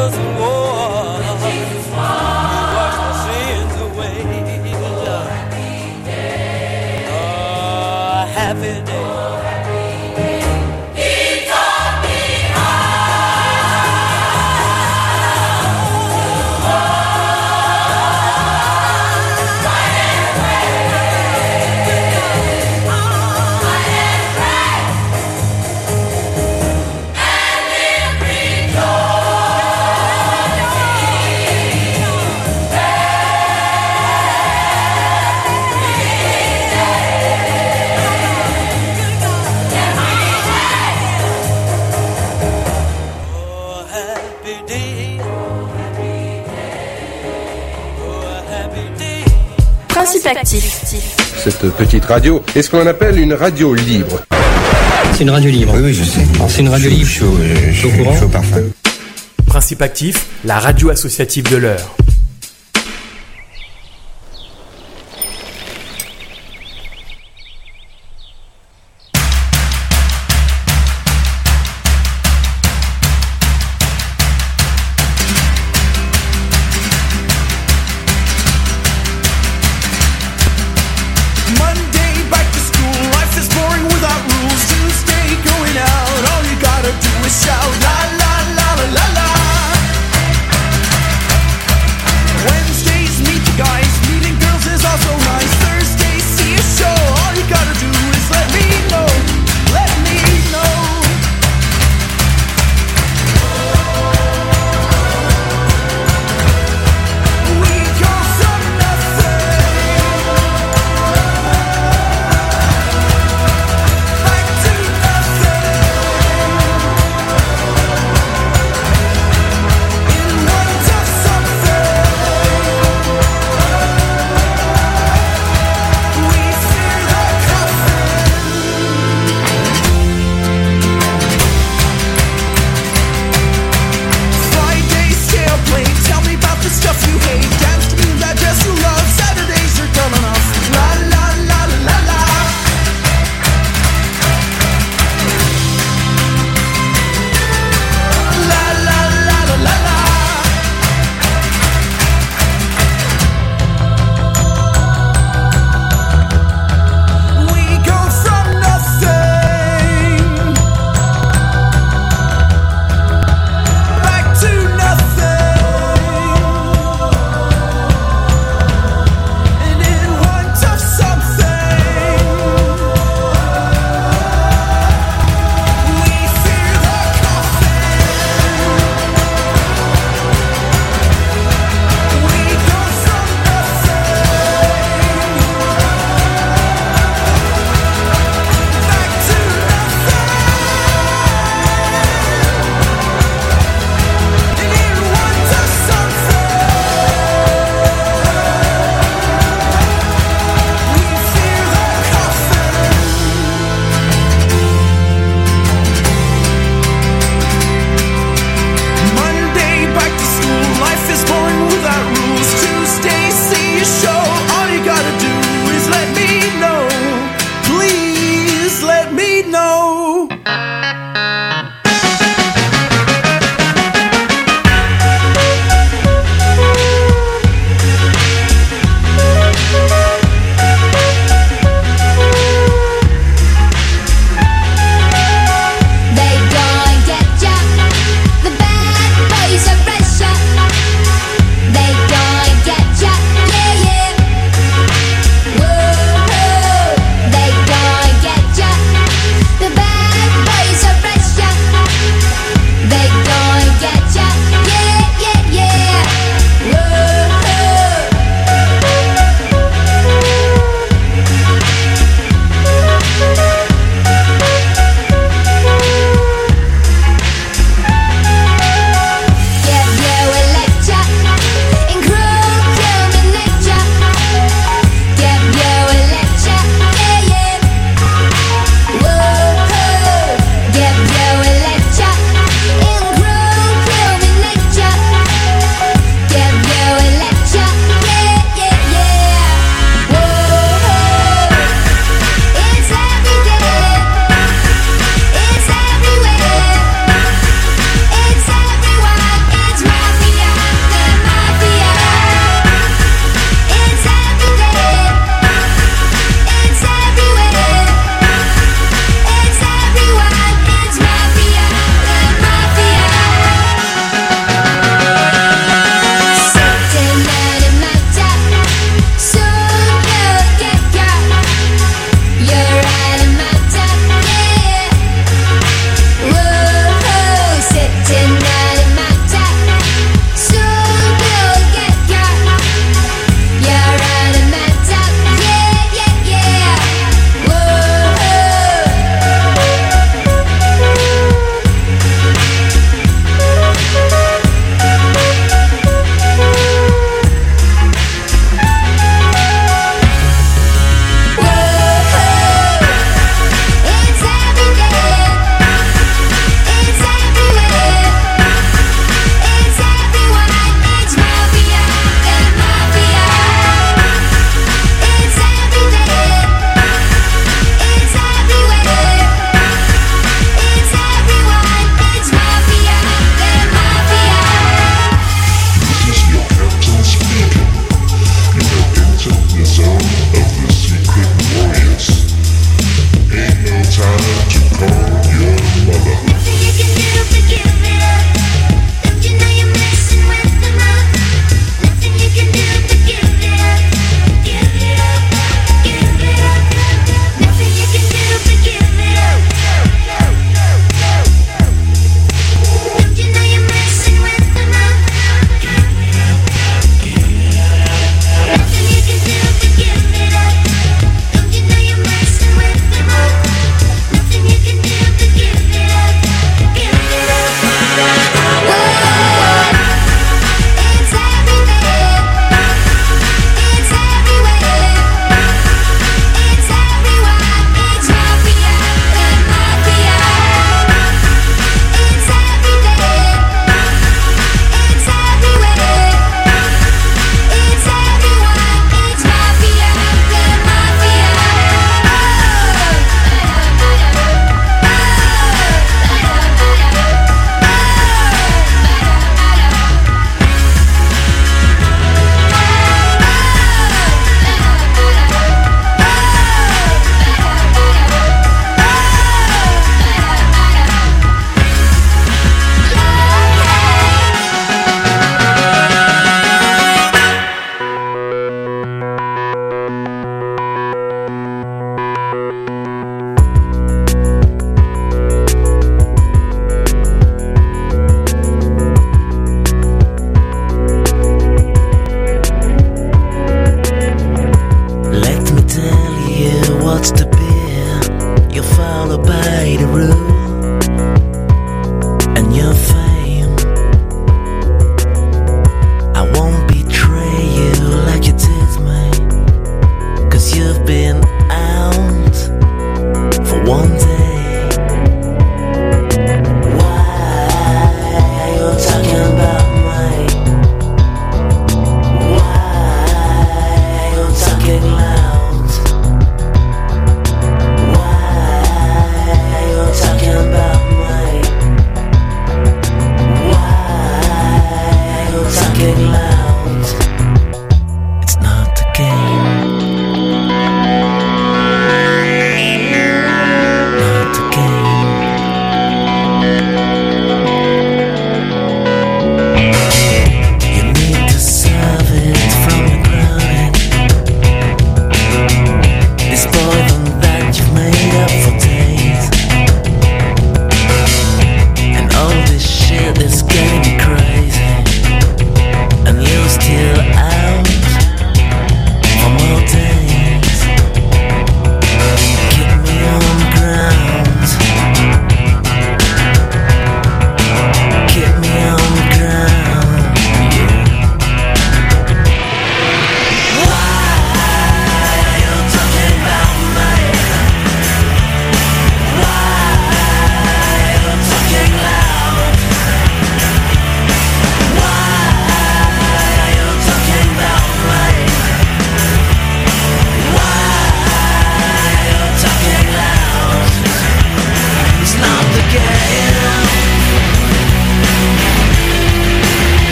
Jesus wore. He washed my sins away. Oh, happy day. Principe actif. Cette petite radio est ce qu'on appelle une radio libre. C'est une radio libre. Oui, je sais. C'est une radio libre. Chaud parfum. Principe actif, la radio associative de l'heure. Shout la la la la la la.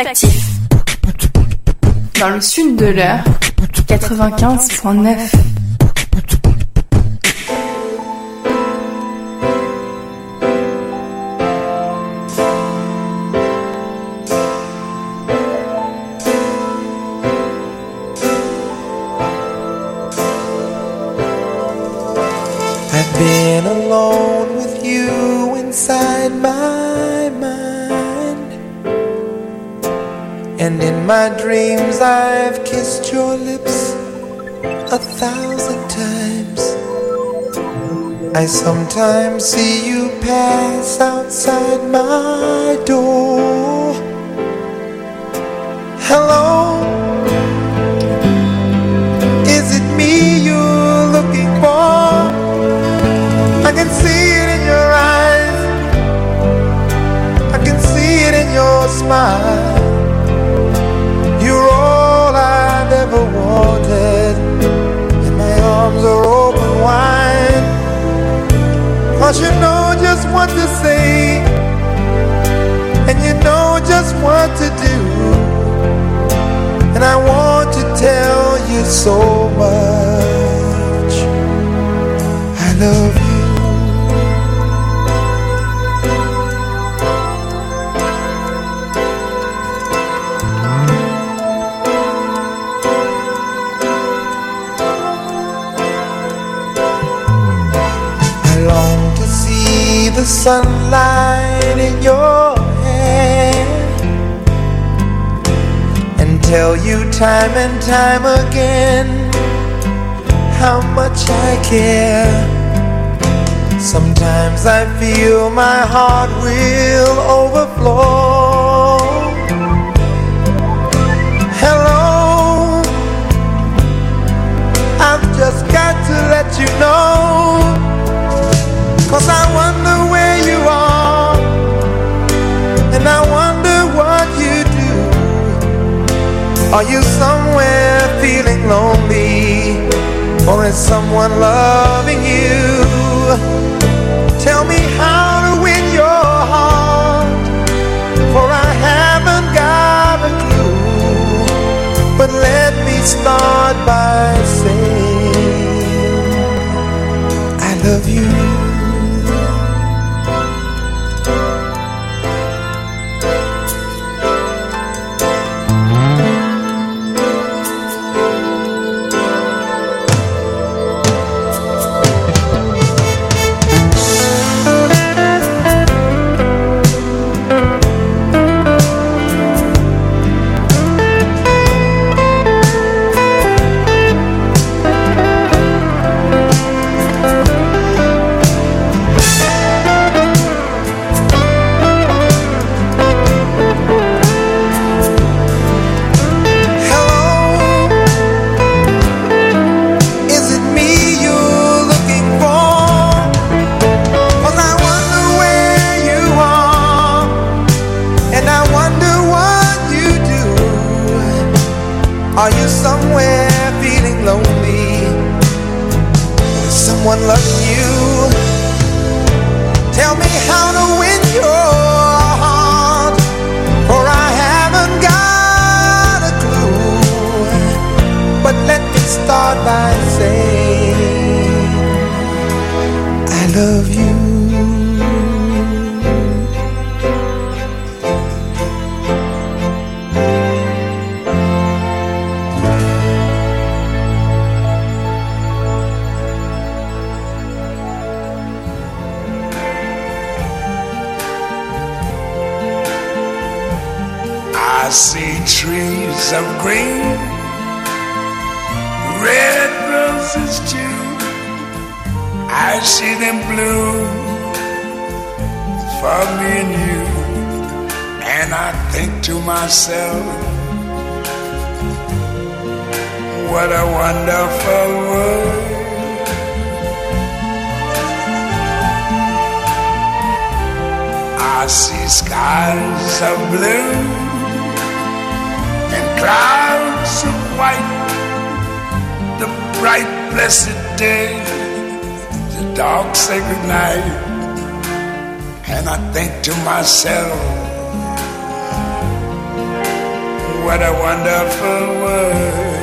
Actif. Dans le sud de l'heure, 95.9. I've been alone with you inside my mind, and in my dreams I've kissed your lips 1,000 times. I sometimes see you pass outside my door. Hello, is it me you're looking for? I can see it in your eyes, I can see it in your smile. You're all I've ever wanted, and my arms are open wide. 'Cause you know just what to say, and you know just what to do, and I want to tell you so much. I love you. The sunlight in your hair, and tell you time and time again how much I care. Sometimes I feel my heart will overflow. Hello, I've just got to let you know, 'cause I wonder where you are, and I wonder what you do. Are you somewhere feeling lonely, or is someone loving you? Tell me how to win your heart, for I haven't got a clue. But let me start by saying I love you. Are you somewhere feeling lonely? Is someone loving you? Tell me how to win your heart, for I haven't got a clue. But let me start by saying I love you. I see trees of green, red roses too. I see them bloom for me and you. And I think to myself, what a wonderful world. I see skies of blue and clouds of white, the bright blessed day, the dark sacred night. And I think to myself, What a wonderful world.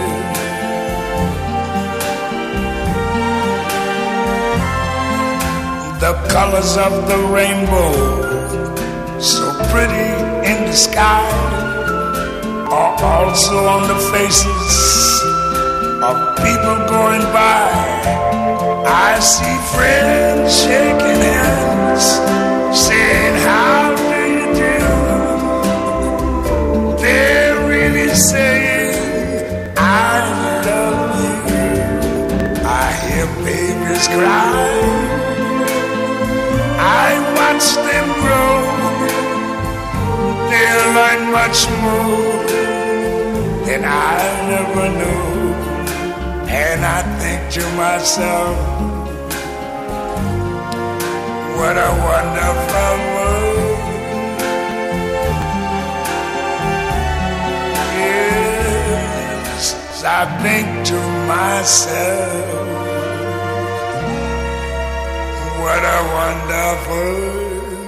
The colors of the rainbow, so pretty in the sky, are also on the faces of people going by. I see friends shaking hands, saying, how do you do? They're really saying, I love you. I hear babies cry, I watch them grow. They'll learn much more than I never knew. And I think to myself, what a wonderful world. Yes, I think to myself, what a wonderful world.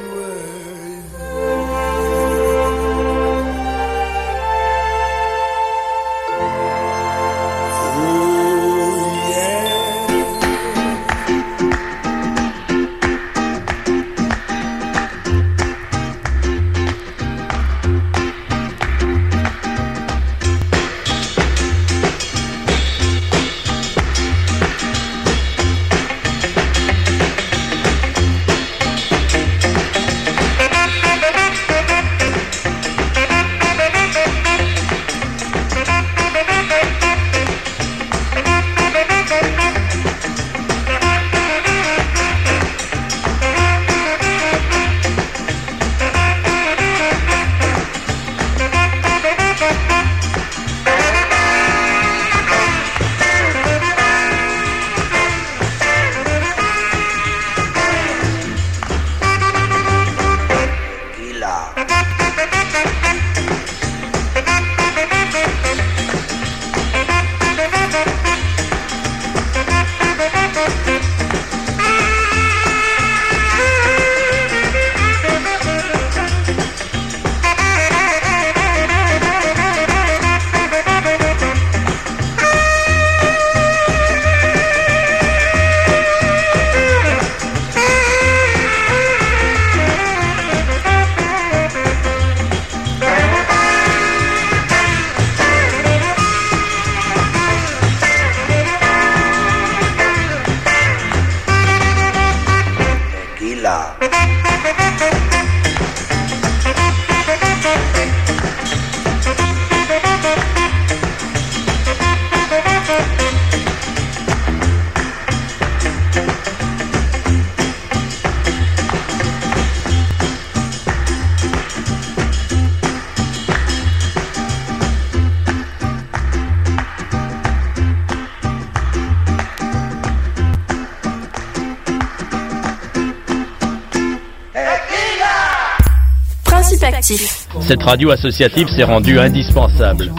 Cette radio associative s'est rendue indispensable.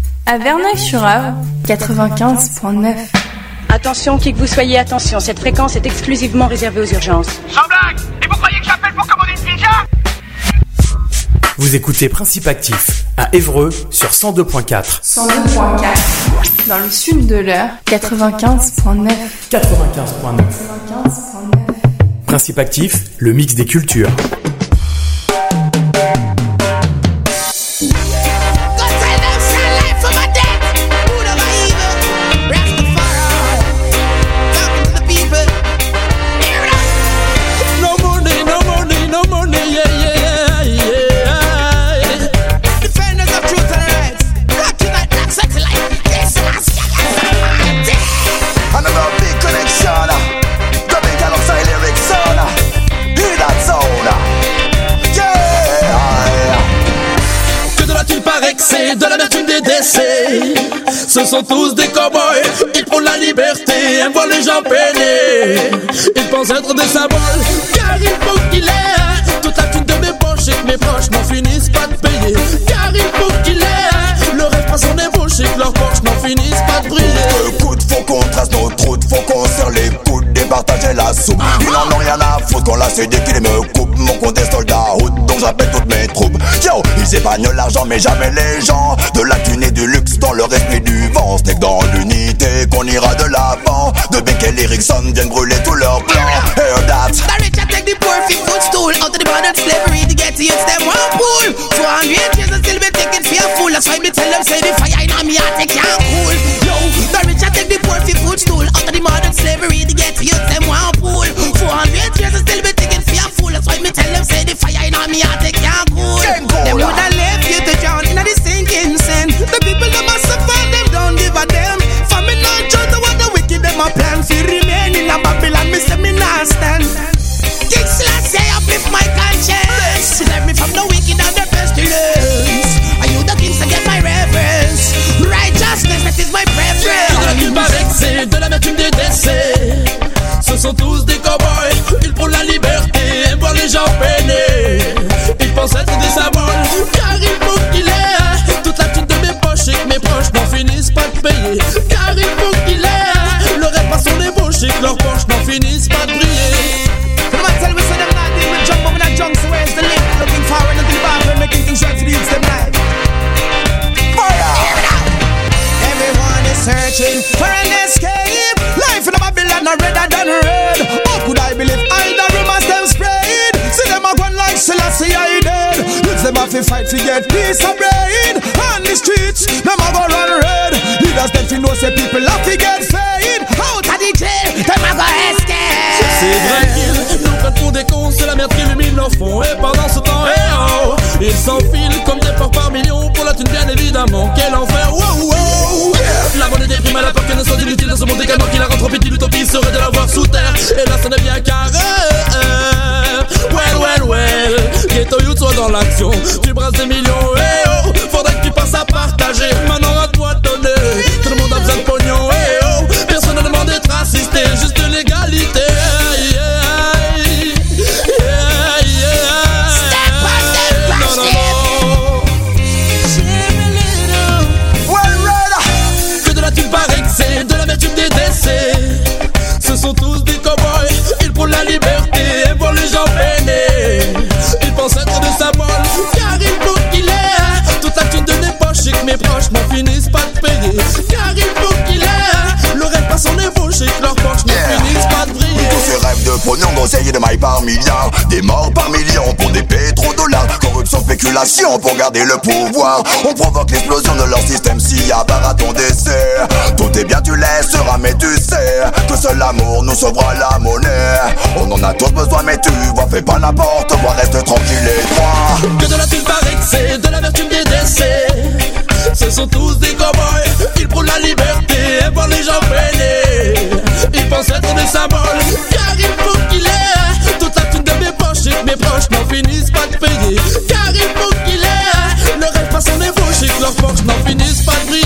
À Verneuil-sur-Avre, 95.9. Attention, qui que vous soyez, attention, cette fréquence est exclusivement réservée aux urgences. Sans blague! Et vous croyez que j'appelle pour commander une pizza? Vous écoutez Principe Actif, à Évreux, sur 102.4. 102.4. Dans le sud de l'Eure, 95.9. 95.9. Principe Actif, le mix des cultures. De l'amertume des décès, ce sont tous des cow-boys. Ils prônent la liberté, aiment voir les gens peiner. Ils pensent être des symboles, car il faut qu'il ait toute la thune de mes poches et que mes proches n'en finissent pas de payer. Car il faut qu'il ait le rêve à son ébauche et que leurs poches n'en finissent pas de briller. Le coup de faut qu'on trace notre route, faut qu'on serre les coudes, départager la soupe. Ils n'en ont rien à foutre quand la CDQ me coupe. Mon compte est soldat route, donc j'appelle toutes mes troupes. Yo, ils Ils épargnent l'argent mais jamais les gens. De la thune et du luxe dans le respect du vent. C'est que dans l'unité qu'on ira de l'avant. De Beck et Erickson viennent brûler tous leurs plans. Hear that. The rich I take the poor fi footstool. Out of the modern slavery, the get youths them one pool. 400 years and still be taking for a fool. That's why me tell them say the fire in me heart they can't cool. Yo, the rich I take the poor fi footstool. Out of the modern slavery, the get youths them one pool. 400 years and still be taking for a fool. That's why me tell them say the fire in me heart they can't cool. Them woulda left you to drown in the sinking sand. The people that must suffer them don't give a damn. For me not trust what the wicked them a plan. Fi remain in a Babylon, me say me not stand. King Selassie uplift my conscience. Save me from the wicked and the pestilence. Are you the kings to get my reverence? Righteousness, that is my preference. De la culpa vexée, de l'amertume des décès. Ce sont tous des cowboys. Ils prônent la liberté, aiment voir les gens peiner. Ils pensent être des symboles, car il faut qu'il ait toute la thune de mes poches et que mes proches n'en finissent pas de payer. Car il faut qu'il ait le rêve par son ébauche et que leurs poches n'en finissent pas de briller. Tell me say them not deal with junk, moving that junk, so where's the link? Looking forward into the bathroom, making things right for the youths them like fire! Everyone is searching for an escape. Life in a Babylon are redder than red. How could I believe all the rumors them spread? See them a going like Selassie I dead. Youths them have to fight to get peace of brain. On the streets, them a go run red. Leaders them fi know say people have to get fed. Out of the jail, them a go escape. C'est vrai qu'ils nous prennent pour des cons, c'est la merde qui illumine leur fond. Et pendant ce temps, ils s'enfilent comme des porcs par millions. Pour la thune bien évidemment, quel enfer, wow, wow. La monnaie déprime à la peur qu'elle ne soit inutile dans ce monde également qui la rend trop petite. L'utopie serait de la voir sous terre. Et là ce n'est bien carré. Well, Ghetto Youth soit dans l'action. Tu brasses des millions, faudrait que tu passes à partager. Maintenant à toi de donner. Tout le monde a besoin de pognon, personne ne demande d'être assisté, juste de l'égalité. Que de la thune par excès, de l'amertume des décès. Ce sont tous des cowboys, ils prônent la liberté, aiment voir les gens peiner. Ils pensent être des symboles, car il faut qu'il ait toute la thune de mes poches et que mes proches n'en finissent pas de payer. Car il faut qu'il ait le rêve par son ébauche et que leurs poches n'en finissent pas de briller. Tous ces rêves de pognon, d'oseille et de mailles par milliards. Des morts par millions pour des pétrodollars. Corruption, spéculation pour garder le pouvoir. On provoque l'explosion de leur système si à part à ton décès. Tout est bien, tu laisseras, mais tu sais que seul l'amour nous sauvera la monnaie. On en a tous besoin, mais tu vois, fais pas n'importe quoi, reste tranquille et droit. Que de la thune par excès, de l'amertume des décès. Ce sont tous des cowboys, ils prônent la liberté, aiment voir les gens peiner. Ils pensent être des symboles, car il faut qu'il ait toute la thune de mes poches et que mes proches n'en finissent pas de payer. Car il faut qu'il ait le rêve par son ébauche et que leurs poches n'en finissent pas de briller.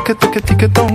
tic tic tic tic